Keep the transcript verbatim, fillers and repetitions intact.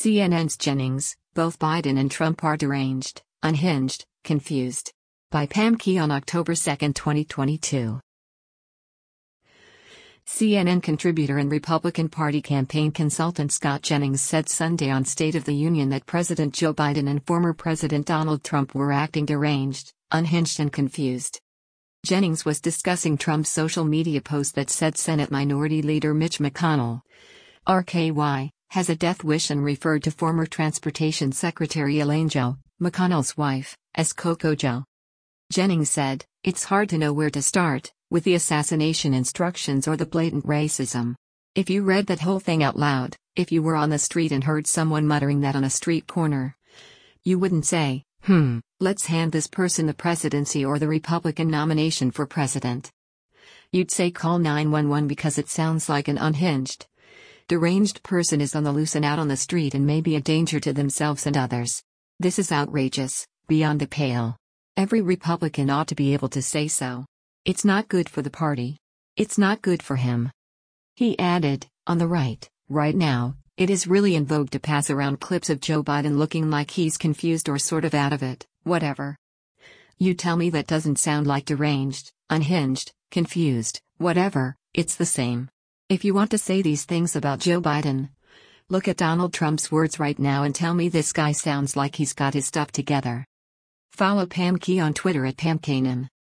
C N N's Jennings, both Biden and Trump are deranged, unhinged, confused. By Pam Key on October second, twenty twenty-two. C N N contributor and Republican Party campaign consultant Scott Jennings said Sunday on State of the Union that President Joe Biden and former President Donald Trump were acting deranged, unhinged and confused. Jennings was discussing Trump's social media post that said Senate Minority Leader Mitch McConnell, R K Y, has a death wish and referred to former Transportation Secretary Elaine Chao, McConnell's wife, as Coco Joe. Jennings said, "It's hard to know where to start, with the assassination instructions or the blatant racism. If you read that whole thing out loud, if you were on the street and heard someone muttering that on a street corner, you wouldn't say, hmm, let's hand this person the presidency or the Republican nomination for president. You'd say call nine one one because it sounds like an unhinged, deranged person is on the loose and out on the street and may be a danger to themselves and others. This is outrageous, beyond the pale. Every Republican ought to be able to say so. It's not good for the party. It's not good for him." He added, "On the right, right now, it is really in vogue to pass around clips of Joe Biden looking like he's confused or sort of out of it, whatever. You tell me that doesn't sound like deranged, unhinged, confused, whatever, it's the same. If you want to say these things about Joe Biden, look at Donald Trump's words right now and tell me this guy sounds like he's got his stuff together." Follow Pam Key on Twitter at Pam Kanan.